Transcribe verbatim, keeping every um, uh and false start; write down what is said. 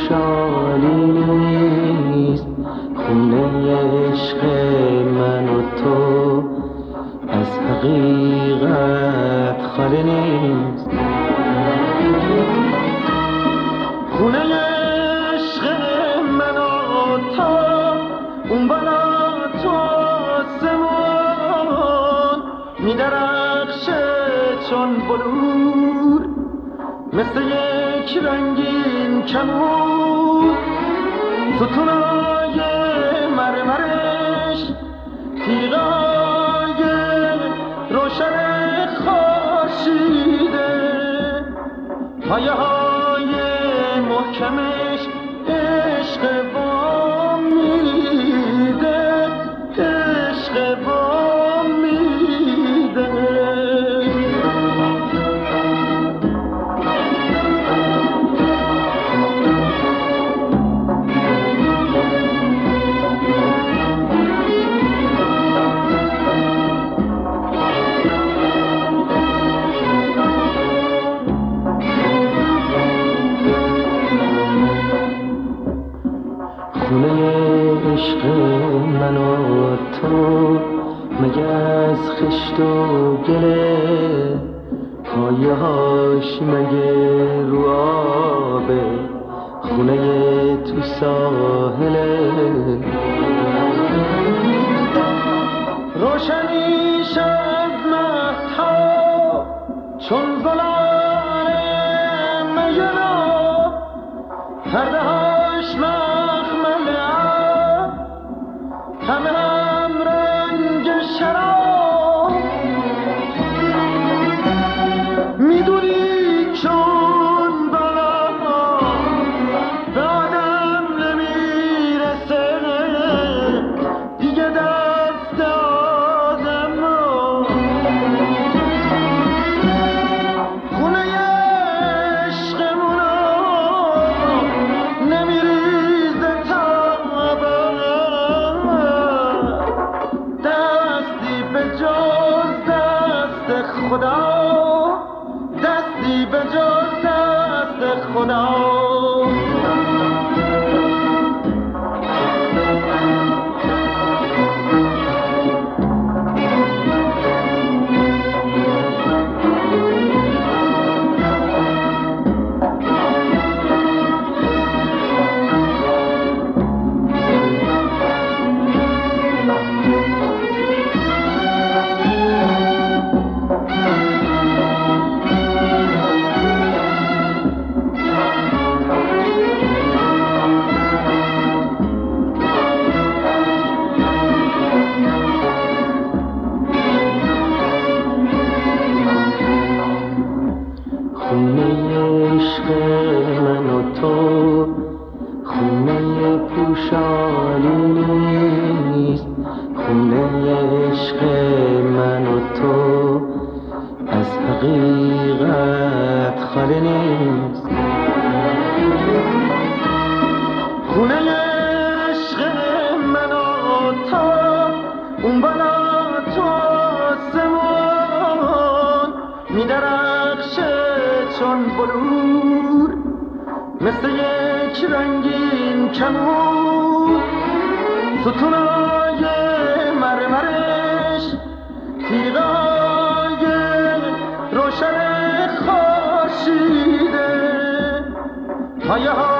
پوشالی نیست، خونه عشق من و تو از حقیقت خالی نیست. خونه عشق من و تو اون بالا تو آسمون می‌درخشه چون بلور، مثل یک رنگین کمون. ستونای مرمرش تیغای روشن خورشیده، پایه های محکمش عشق وام میده، عشق وام میده. خونه عشق من و تو مگه از خشت و گله، پایه هاش مگه رو آبه، خونه تو ساحله. روشنیش از مهتاب چون زلال مینا، پرده هاش همه هم رنگ شراب. میدونی چون بالا به آدم نمیرسه دیگه دست آدم رو. خونه عشقمونو نمیریزه تابم، خدا دستی به جز دست خدا. خونه عشق من و تو خونه پوشالی نیست، خونه عشق من و تو از حقیقت خالی نیست. خونه عشق من و تو اون بالا تو آسمون می‌درخشه چون بلور، مثل یک رنگین کمون. ستونای مرمرش تیغای روشن خورشیده، پایه ها